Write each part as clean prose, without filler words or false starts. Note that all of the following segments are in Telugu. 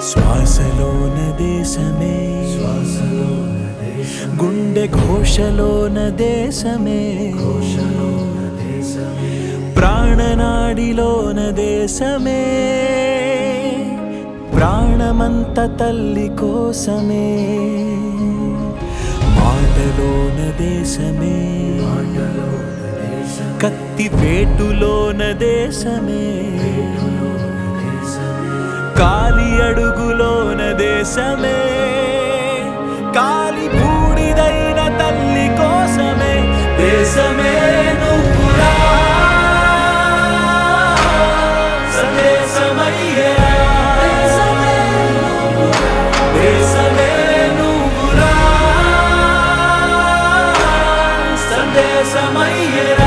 శ్వాసలోన దేశమే గుండె ఘోషలోన దేశమే ప్రాణనాడిలోన దేశమే ప్రాణమంత తల్లి కోసమే మాటలోన దేశమే కత్తి వేటులోన దేశమే కాలి అడుగులోన దేశమే కాలి బూడిదైన తల్లి కోసమే దేశమే నువ్వురా సందేశమయ్యేరా దేశమే నువ్వురా సందేశమయ్యేరా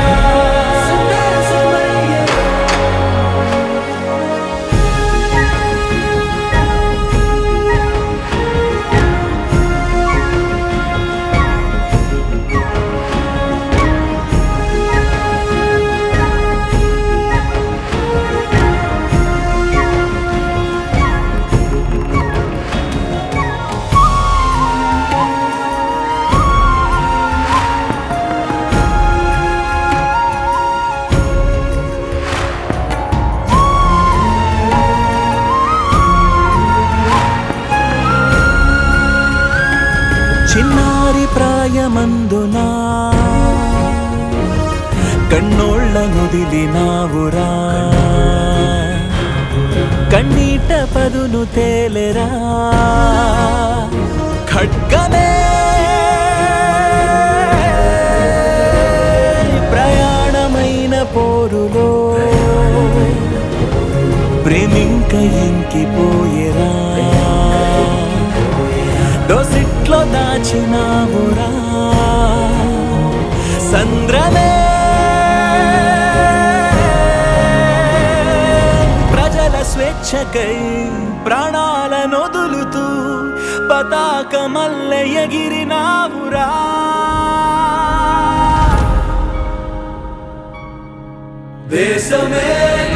చిన్నారి ప్రాయమందునా కన్నోళ్ళ నుదిలినావురా కన్నీట పదును తేలెరా ఖడ్గమే ప్రయాణమైన పోరులో ప్రేమింక ఇంకిపోయేరా దోసిట్లో దాచినావురా సంద్రమే ప్రజల స్వేచ్ఛకై ప్రాణాలను వదులుతూ పతాకమల్లె ఎగిరినావురా దేశమే